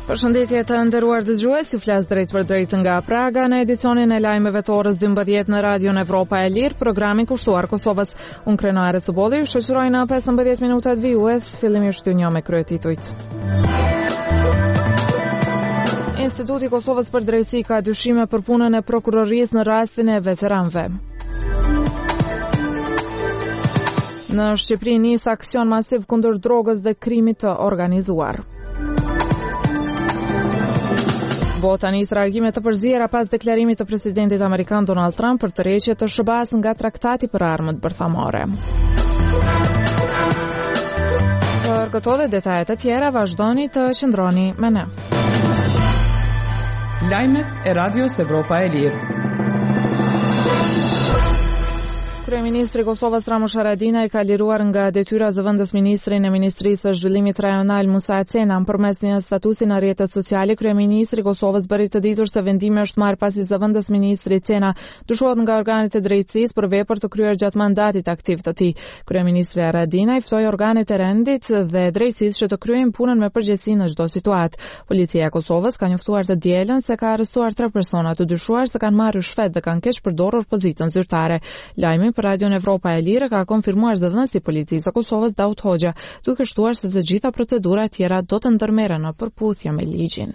Përshëndetje të nderuar dëgjues, ju flas drejt për drejt nga Praga në edicionin e lajmeve të orës 12 në Radion Evropa e Lirë, programi kushtuar Kosovës. Unë Krenare Cuboli, ju shoqëroj në 15 minutat vijues, fillimisht ju njoh me kryetitujt. Instituti i Kosovës për Drejtësi ka dyshime për punën e prokurorisë në rastin e veteranëve. Në Shqipëri nis aksion masiv kundër drogës dhe krimit të organizuar. Bota nis reagime të përziera pas deklarimit të presidentit amerikan Donald Trump për tërheqje të SHBA-s nga traktati për armët bërthamore. Për këto dhe detajet e tjera, vazhdoni të qëndroni me ne. Lajmet e Radios Evropa e Lirë. Kryeministri i Kosovës Ramush Haradinaj ka liruar nga detyra zëvendës ministrin e Ministrisë së Zhvillimit Rajonal Musa Acena. Përmes një statusi në rrjetet sociale, kryeministri i Kosovës bëri të ditur se vendimi është marrë pasi zëvendës ministri Acena dyshohet nga organet e drejtësisë për vepër të kryer gjatë mandatit aktiv të tij. Kryeministri Haradinaj ftoi organet e rendit dhe drejtësisë që të kryejnë punën me përgjegjësi në çdo situatë. Policia e Kosovës ka njoftuar të dielën se ka arrestuar 3 persona të dyshuar se kanë marrë shfet dhe kanë keq përdorur pozitën zyrtare. Lajmi për Radion Evropa e Lirë ka konfirmuar zëdhënësi i Policisë së Kosovës Daud Hoxha, duke shtuar se të gjitha procedurat tjera do të ndërmerren në përputhje me ligjin.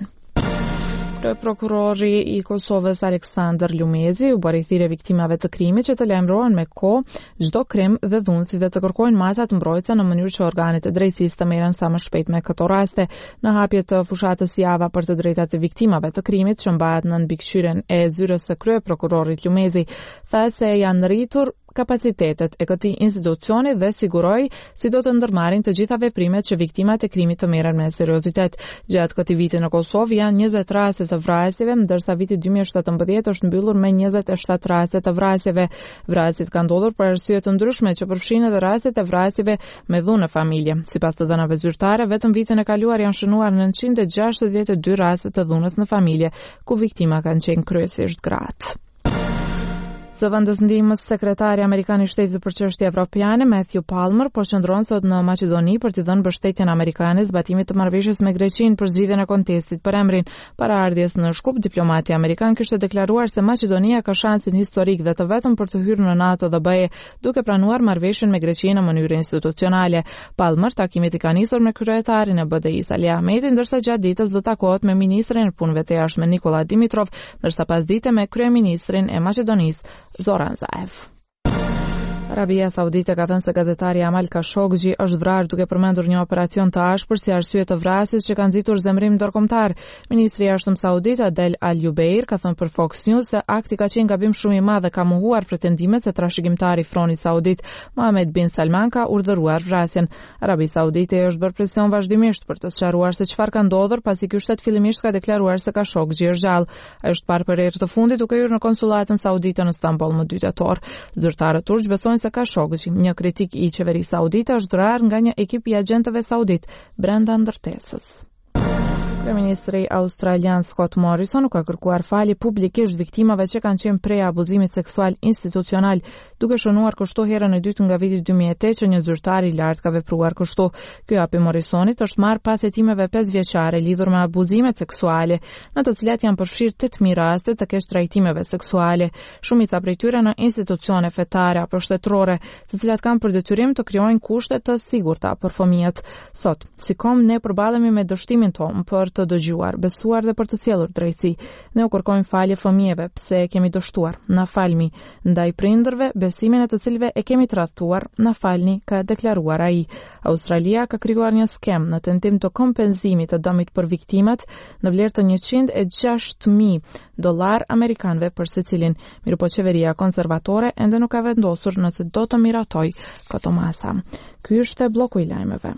Prokurori i Kosovës Aleksandar Lumezi u bëri thirrje viktimave të krimit që të lajmërohen me kohë çdo krim dhe dhunësi dhe të kërkojnë masat mbrojtëse në mënyrë që organet e drejtësisë të merren sa më shpejt me këto raste. Në hapje të fushatës Java për të drejtat e viktimave të krimit që mbahet në mbikëqyrjen e zyrës së kryeprokurorit Lumezi, tha se janë rritur kapacitetet e këtij institucioni dhe siguroi si do të ndërmarrin të gjitha veprimet që viktimat e krimit të merren me seriozitet. Gjatë këtij viti në Kosovë janë 20 raste të vrasjeve, ndërsa viti 2017 është mbyllur me 27 raste të vrasjeve. Vrasjet kanë ndodhur për arsye të ndryshme që përfshin edhe rastet e vrasjeve me dhunë në familje. Sipas të dhënave zyrtare, vetëm vitin e kaluar janë shënuar 962 raste të dhunës në familje, ku viktima kanë qenë kryesisht gratë. Zëvendës ndihmës sekretari amerikan i Shtetit për çështje evropiane Matthew Palmer po qëndron sot në Maqedoni për t'i dhënë mbështetjen amerikane zbatimit të marrëveshjes me Greqinë për zgjidhjen e kontestit për emrin. Para ardhjes në Shkup, diplomati amerikan kishte deklaruar se Maqedonia ka shansin historik dhe të vetëm për të hyrë në NATO dhe BE, duke pranuar marrëveshjen me Greqinë në mënyrë institucionale. Palmer takimit i ka nisur me kryetarin e BDI-s Ali Ahmeti, ndërsa gjatë ditës do takohet me ministrin e punëve të jashtme Nikola Dimitrov, ndërsa pasdite me kryeministrin e Maqedonisë Zoran Zaev. Arabia Saudite ka thënë se gazetari Amal Khashoggi është vrarë duke përmendur një operacion të ashpër si arsye të vrasjes që ka nxitur zemrim ndërkombëtar. Ministri i Jashtëm Saudit Adel Al-Jubeir ka thënë për Fox News se akti ka qenë gabim shumë i madh dhe ka mohuar pretendimet se trashëgimtari i fronit saudit Mohammed bin Salman ka urdhëruar vrasjen. Arabia Saudite është bërë presion vazhdimisht për të sqaruar se çfarë ka ndodhur pasi ky shtet fillimisht ka deklaruar se Khashoggi është gjallë. Ai është parë për herë të fundit duke hyrë në konsulatën saudite në Stamboll më 2 tetor. Zyrtarët turq besojnë se Khashoggi, një kritik i qeverisë saudite, është vrarë nga një ekip i agjentëve saudit brenda ndërtesës. Kryeministri australian Scott Morrison ka kërkuar falje publikisht viktimave që kanë qenë prej abuzimit seksual institucional, duke shënuar kështu herën e dytë nga viti 2008 që një zyrtar i lartë ka vepruar kështu. Ky hap i Morrisonit është marrë pas hetimeve 5 vjeçare lidhur me abuzimet seksuale, në të cilat janë përfshirë 8000 raste të keq trajtimeve seksuale, shumica prej tyre në institucione fetare apo shtetërore, të cilat kanë për detyrim të krijojnë kushte të sigurta për fëmijët. Sot, sikom ne përballemi me dështimin tonë për të dëgjuar, besuar dhe për të sjellur drejtësi. Ne u kërkojmë falje fëmijëve pse e kemi dështuar. Na falni ndaj prindërve, besimin e të cilëve e kemi tradhtuar. Na falni, ka deklaruar ai. Australia ka krijuar një skem në tentim të kompenzimit të dëmit për viktimat në vlerë të $106,000 amerikanëve për secilin. Mirëpo qeveria konservatore ende nuk ka vendosur nëse do të miratoj këto masa. Ky është bloku i lajmeve.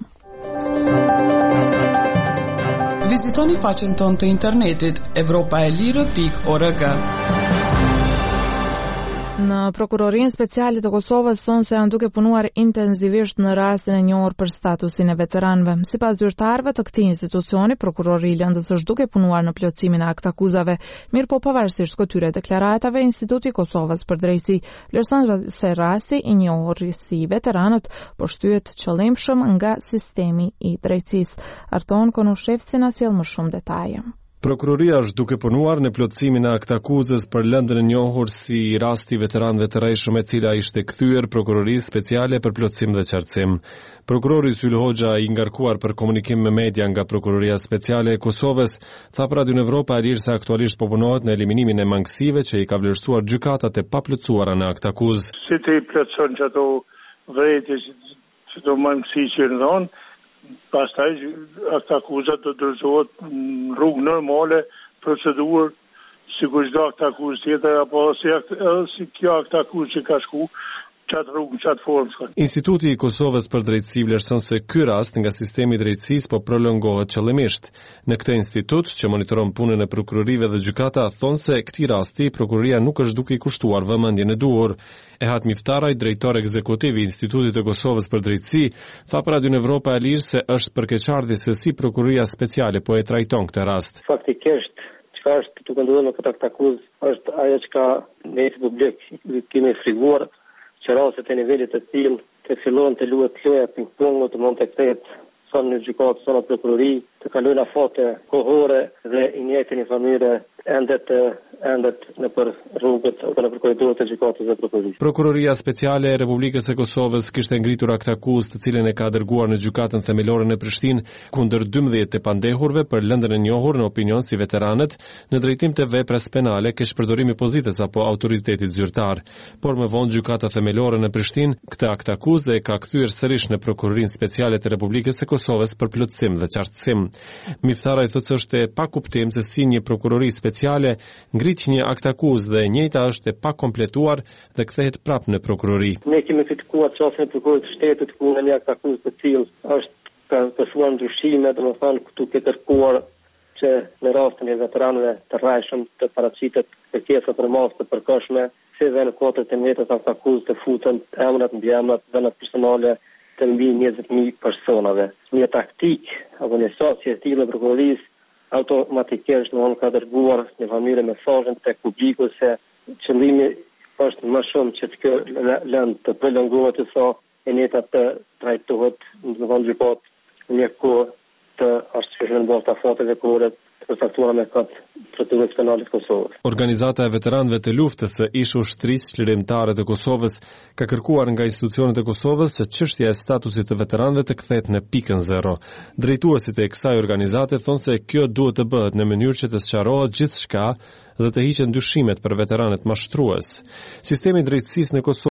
Vizitoni faqen tonë të internetit evropaelire.org. Në Prokurorinë Speciale të Kosovës thonë se janë duke punuar intensivisht në rastin e njohur për statusin e veteranëve. Sipas zyrtarëve të këtij institucioni, prokurori i lëndës është duke punuar në plotësimin e aktakuzave, mirëpo pavarësisht këtyre deklaratave, Instituti i Kosovës për Drejtësi vlerëson se rasti i njohur si veteranët po shtyhet qëllimshëm nga sistemi i drejtësisë. Arton Konushevci na sjell më shumë detaje. Prokuroria është duke punuar në plotësimin e aktakuzës për lëndën e njohur si rasti veteranëve të rrejshëm, e cila ishte kthyer Prokurorisë Speciale për plotësim dhe qartësim. Prokurori Syl Hoxha, i ngarkuar për komunikim me media nga Prokuroria Speciale e Kosovës, tha për Radio Evropa e Lirë se aktualisht po punohet në eliminimin e mangësive që i ka vlerësuar gjykatat e paplotësuara në aktakuzë. Si të i plotëson që ato vrejtje, që ato mangësi që në dhonë, pastaj aktakuzat do dorëzohet në rrugë normale, procedurë, sikur çdo aktakuzë tjetër, apo si kjo aktakuzë që ka shku, qatë rrugë, qatë formë. Instituti i Kosovës për Drejtësi vlerëson se ky rast nga sistemi i drejtësisë po prolongohet qëllimisht. Në këtë institut, që monitoron punën e prokurorive dhe gjykata, thonë se këtij rasti prokuroria nuk është duke i kushtuar vëmendjen e duhur. Ehat Miftaraj, drejtor ekzekutiv i Institutit të Kosovës për Drejtësi, tha për Radio Evropa e Lirë se është përkeqardhje se si Prokuroria Speciale po e trajton këtë rast. Faktikisht, çka është duke ndodhur në këtë aktakuzë është ajo që ne si publik kemi friguar, që rastet e nivelit të tillë të fillon të luhet loja ping-pongu, të mund të kthehet sa në gjykatë, sa në prokurori, të kalojnë afate kohore dhe i njëjtën mënyrë endet në për rrugët apo në për korridorët e gjykatës dhe prokurorisë. Prokuroria Speciale e Republikës së Kosovës kishte ngritur aktakuzë, të cilën e ka dërguar në gjykatën themelore në Prishtinë kundër 12 të pandehurve për lëndën e njohur në opinion si veteranët në drejtim të veprës penale, keqpërdorimi pozitës apo autoritetit zyrtar. Por më vonë gjykata themelore në Prishtinë këtë aktakuzë e ka kthyer sërish në Prokurorinë Speciale të Republikës së Kosovës për plotësim dhe qartësim. Miftaraj thotë se është e pakuptim se si një prokurori speciale ngrit një aktakuzë dhe e njëjta është e pakompletuar dhe kthehet prapë në prokurori. Ne kemi kritikuar çështën e prokurorit të shtetit ku në një aktakuzë të tillë është ka pësuar ndryshime, domethënë këtu ke kërkuar që në rastin e veteranëve të rrajshëm të paraqitet kërkesa për masë të përkohshme, se dhe në kodrat e mjetës aktakuzë të futen emrat mbi emrat, dhënat personale të mbi 20.000 personave. Një taktik apo një sosje e tillë e prokurorisë automatikisht ka dërguar në mënyrë mesazhin tek publiku se qëllimi është më shumë që të lëndë të prolongohet sa e njëjta të trajtohet në vend gjykatë një kohë të arsyeshme në bazë të afateve kohore të përcaktuara me këtë procedurë penale të Kosovës. Organizata e veteranëve të luftës së ish ushtrisë çlirimtare të Kosovës ka kërkuar nga institucionet e Kosovës që çështja e statusit të veteranëve të kthehet në pikën zero. Drejtuesit e kësaj organizate thonë se kjo duhet të bëhet në mënyrë që të sqarohet gjithçka dhe të hiqen dyshimet për veteranët mashtrues. Sistemi i drejtësisë në Kosovë